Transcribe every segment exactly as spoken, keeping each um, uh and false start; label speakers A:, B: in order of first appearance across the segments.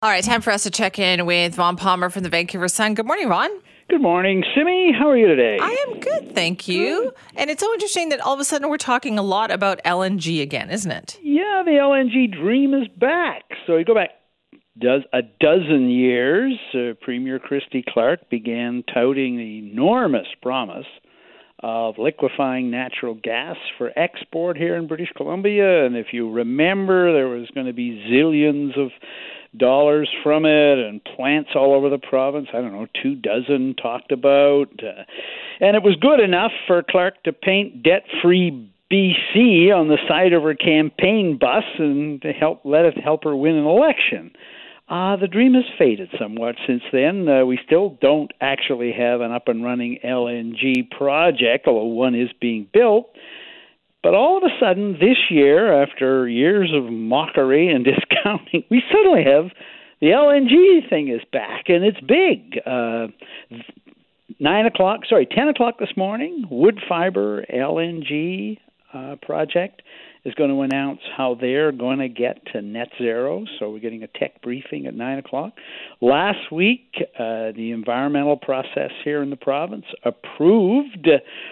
A: All right, time for us to check in with Vaughn Palmer from the Vancouver Sun. Good morning, Vaughn.
B: Good morning, Simi. How are you today?
A: I am good, thank you. Good. And it's so interesting that all of a sudden we're talking a lot about L N G again, isn't it?
B: Yeah, the L N G dream is back. So you go back does a dozen years, uh, Premier Christy Clark began touting the enormous promise of liquefying natural gas for export here in British Columbia. And if you remember, there was going to be zillions of dollars from it and plants all over the province. I don't know, two dozen talked about. Uh, and it was good enough for Clark to paint debt-free B C on the side of her campaign bus and to help let it help her win an election. Uh, the dream has faded somewhat since then. Uh, we still don't actually have an up-and-running L N G project, although one is being built. But all of a sudden, this year, after years of mockery and discounting, we suddenly have the L N G thing is back, and it's big. Uh, nine o'clock, sorry, ten o'clock this morning, Woodfibre L N G uh, project is going to announce how they're going to get to net zero. So we're getting a tech briefing at nine o'clock. Last week, uh, the environmental process here in the province approved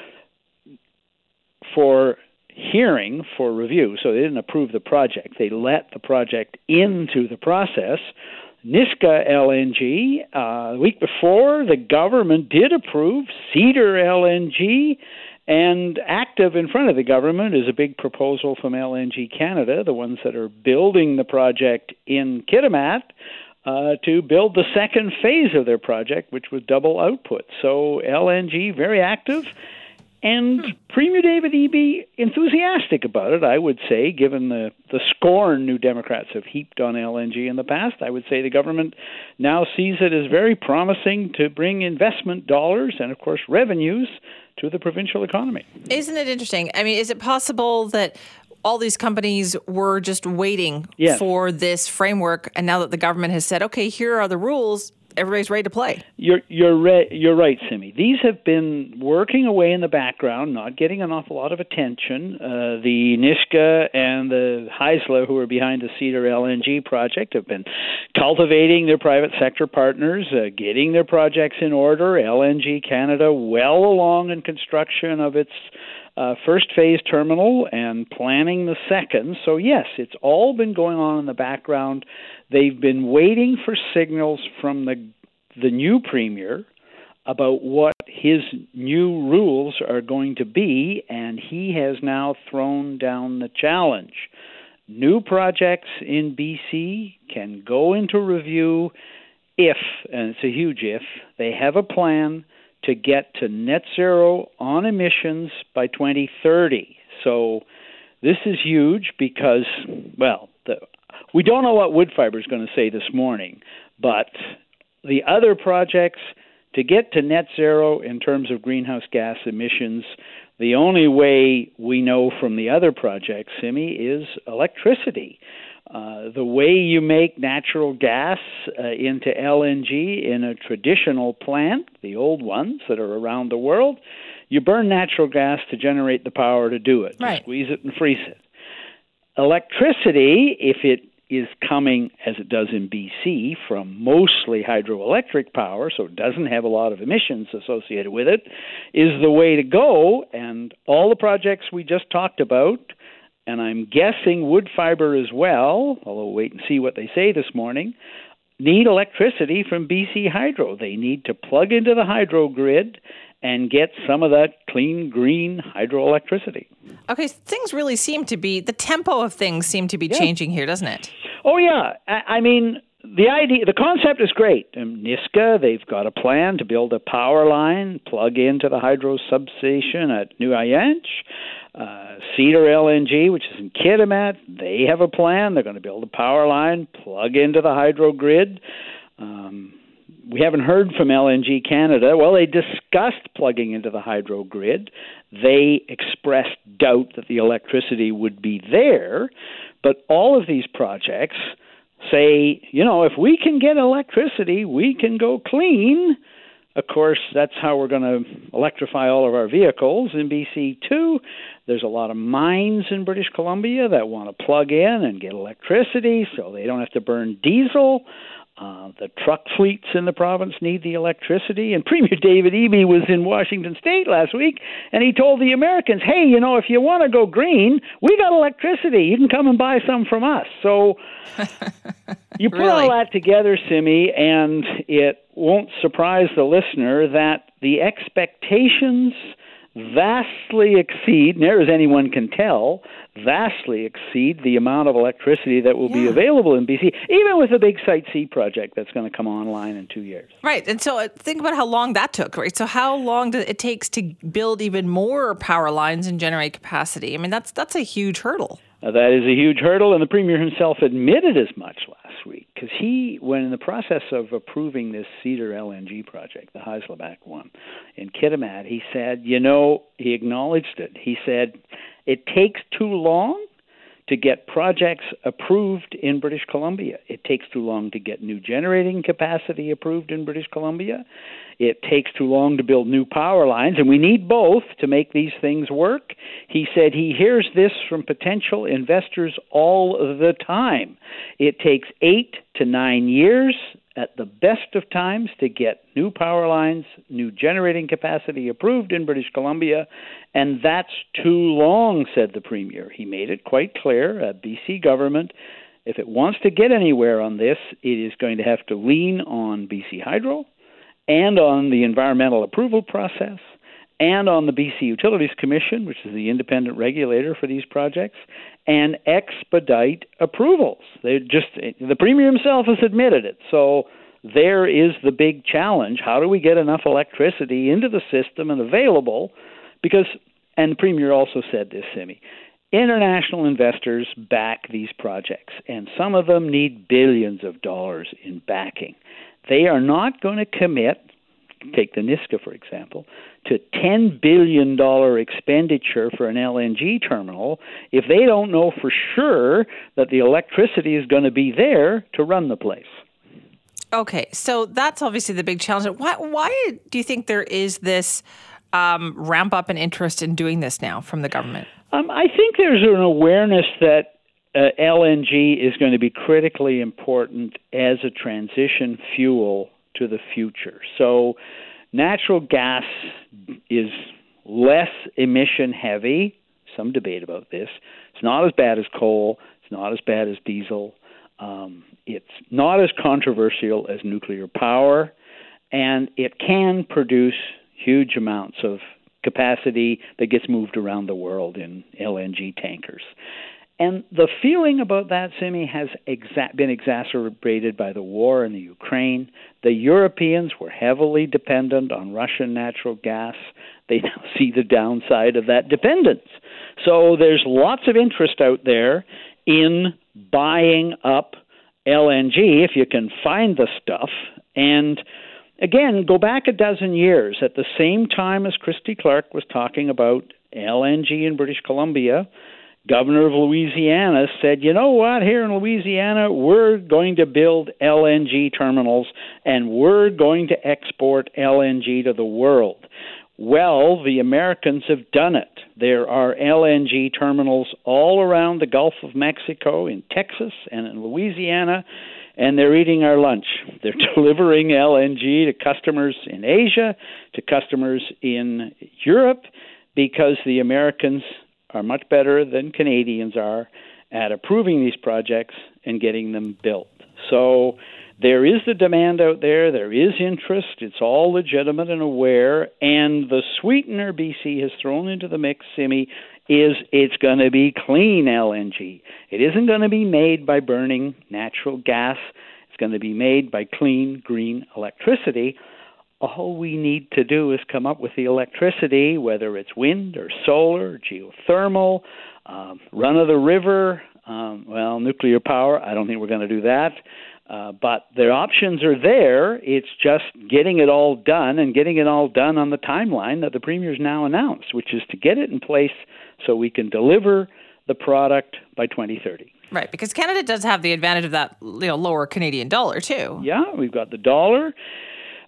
B: for hearing for review. So they didn't approve the project. They let the project into the process. Nisga'a L N G, uh, the week before, the government did approve Cedar L N G, and active in front of the government is a big proposal from L N G Canada, the ones that are building the project in Kitimat, uh, to build the second phase of their project, which would double output. So L N G, very active. And Premier David Eby enthusiastic about it, I would say, given the, the scorn New Democrats have heaped on L N G in the past. I would say the government now sees it as very promising to bring investment dollars and, of course, revenues to the provincial economy.
A: Isn't it interesting? I mean, is it possible that all these companies were just waiting
B: yes.
A: for this framework, and now that the government has said, okay, here are the rules, everybody's ready to play?
B: You're you're re- you're right, Simi. These have been working away in the background, not getting an awful lot of attention. Uh, the Nisga'a and the Haisla, who are behind the Cedar L N G project, have been cultivating their private sector partners, uh, getting their projects in order. L N G Canada well along in construction of its Uh, first phase terminal and planning the second. So yes, it's all been going on in the background. They've been waiting for signals from the the new premier about what his new rules are going to be, and he has now thrown down the challenge. New projects in B C can go into review if, and it's a huge if, they have a plan to get to net zero on emissions by twenty thirty. So this is huge because, well, the, we don't know what Woodfibre is going to say this morning, but the other projects, to get to net zero in terms of greenhouse gas emissions, the only way we know from the other projects, Simi, is electricity. Uh, the way you make natural gas uh, into L N G in a traditional plant, the old ones that are around the world, you burn natural gas to generate the power to do it.
A: Right.
B: You squeeze it and freeze it. Electricity, if it is coming, as it does in B C, from mostly hydroelectric power, so it doesn't have a lot of emissions associated with it, is the way to go. And all the projects we just talked about, and I'm guessing Woodfibre as well, although we'll wait and see what they say this morning, need electricity from B C Hydro. They need to plug into the hydro grid and get some of that clean, green hydroelectricity.
A: Okay, things really seem to be, the tempo of things seem to be
B: yeah.
A: changing here, doesn't it?
B: Oh, yeah. I, I mean, the idea, the concept is great. In Nisga'a, they've got a plan to build a power line, plug into the hydro substation at Nu'uyanch. Uh, Cedar L N G, which is in Kitimat, they have a plan. They're going to build a power line, plug into the hydro grid. Um, we haven't heard from L N G Canada. Well, they discussed plugging into the hydro grid. They expressed doubt that the electricity would be there. But all of these projects say, you know, if we can get electricity, we can go clean. Of course, that's how we're going to electrify all of our vehicles in B C too. There's a lot of mines in British Columbia that want to plug in and get electricity so they don't have to burn diesel. Uh, the truck fleets in the province need the electricity. And Premier David Eby was in Washington State last week, and he told the Americans, hey, you know, if you want to go green, we got electricity. You can come and buy some from us. So you put
A: Really?
B: all that together, Simi, and it won't surprise the listener that the expectations vastly exceed, near as anyone can tell, vastly exceed the amount of electricity that will
A: yeah.
B: be available in B C, even with the big Site C project that's going to come online in two years.
A: Right. And so uh, think about how long that took, right? So how long does it takes to build even more power lines and generate capacity? I mean, that's that's a huge hurdle.
B: Uh, that is a huge hurdle, and the Premier himself admitted as much last week, because he, when in the process of approving this Cedar L N G project, the Heislebach one, in Kitimat, he said, you know, he acknowledged it. He said, it takes too long to get projects approved in British Columbia. It takes too long to get new generating capacity approved in British Columbia. It takes too long to build new power lines, and we need both to make these things work. He said he hears this from potential investors all the time. It takes eight to nine years at the best of times to get new power lines, new generating capacity approved in British Columbia, and that's too long, said the Premier. He made it quite clear, uh, B C government, if it wants to get anywhere on this, it is going to have to lean on B C Hydro and on the environmental approval process and on the B C Utilities Commission, which is the independent regulator for these projects, and expedite approvals. They just the Premier himself has admitted it. So there is the big challenge. How do we get enough electricity into the system and available? Because, and the Premier also said this, Simi, international investors back these projects, and some of them need billions of dollars in backing. They are not going to commit, take the Niska, for example, to ten billion dollars expenditure for an L N G terminal if they don't know for sure that the electricity is going to be there to run the place.
A: Okay, so that's obviously the big challenge. Why, why do you think there is this um, ramp up in interest in doing this now from the government?
B: Um, I think there's an awareness that uh, L N G is going to be critically important as a transition fuel to the future. So natural gas is less emission heavy. Some debate about this. It's not as bad as coal. It's not as bad as diesel. Um, it's not as controversial as nuclear power, and it can produce huge amounts of capacity that gets moved around the world in L N G tankers. And the feeling about that, Simi, has exa- been exacerbated by the war in the Ukraine. The Europeans were heavily dependent on Russian natural gas. They now see the downside of that dependence. So there's lots of interest out there in buying up L N G if you can find the stuff. And again, go back a dozen years. At the same time as Christy Clark was talking about L N G in British Columbia, Governor of Louisiana said, you know what, here in Louisiana, we're going to build L N G terminals and we're going to export L N G to the world. Well, the Americans have done it. There are L N G terminals all around the Gulf of Mexico, in Texas and in Louisiana, and they're eating our lunch. They're delivering L N G to customers in Asia, to customers in Europe, because the Americans are much better than Canadians are at approving these projects and getting them built. So there is the demand out there. There is interest. It's all legitimate and aware. And the sweetener B C has thrown into the mix, Simi, is it's going to be clean L N G. It isn't going to be made by burning natural gas. It's going to be made by clean, green electricity. All we need to do is come up with the electricity, whether it's wind or solar, geothermal, um, run-of-the-river, um, well, nuclear power. I don't think we're going to do that. Uh, but the options are there. It's just getting it all done and getting it all done on the timeline that the Premier's now announced, which is to get it in place so we can deliver the product by twenty thirty.
A: Right, because Canada does have the advantage of that, you know, lower Canadian dollar, too.
B: Yeah, we've got the dollar.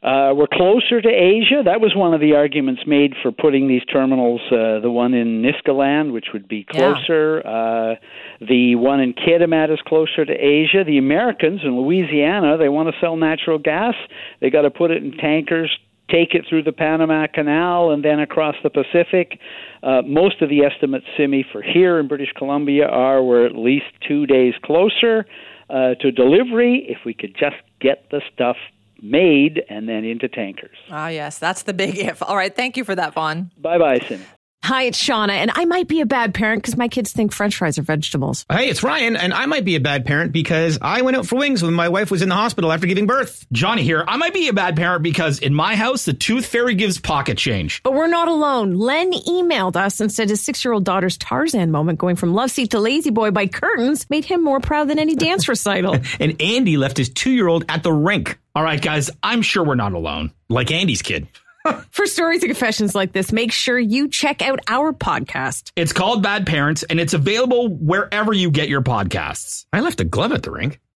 B: Uh, we're closer to Asia. That was one of the arguments made for putting these terminals, uh, the one in Niskaland, which would be closer. Yeah. Uh, the one in Kitimat is closer to Asia. The Americans in Louisiana, they want to sell natural gas. They got to put it in tankers, take it through the Panama Canal, and then across the Pacific. Uh, most of the estimates, Simi, for here in British Columbia are we're at least two days closer uh, to delivery if we could just get the stuff made and then into tankers.
A: Ah, yes, that's the big if. All right, thank you for that, Vaughn.
B: Bye-bye, Cindy.
C: Hi, it's Shauna, and I might be a bad parent because my kids think French fries are vegetables.
D: Hey, it's Ryan, and I might be a bad parent because I went out for wings when my wife was in the hospital after giving birth.
E: Johnny here. I might be a bad parent because in my house, the tooth fairy gives pocket change.
C: But we're not alone. Len emailed us and said his six-year-old daughter's Tarzan moment going from love seat to lazy boy by curtains made him more proud than any dance recital.
D: And Andy left his two-year-old at the rink.
E: All right, guys, I'm sure we're not alone.
D: Like Andy's kid.
C: For stories and confessions like this, make sure you check out our podcast.
E: It's called Bad Parents, and it's available wherever you get your podcasts.
D: I left a glove at the rink.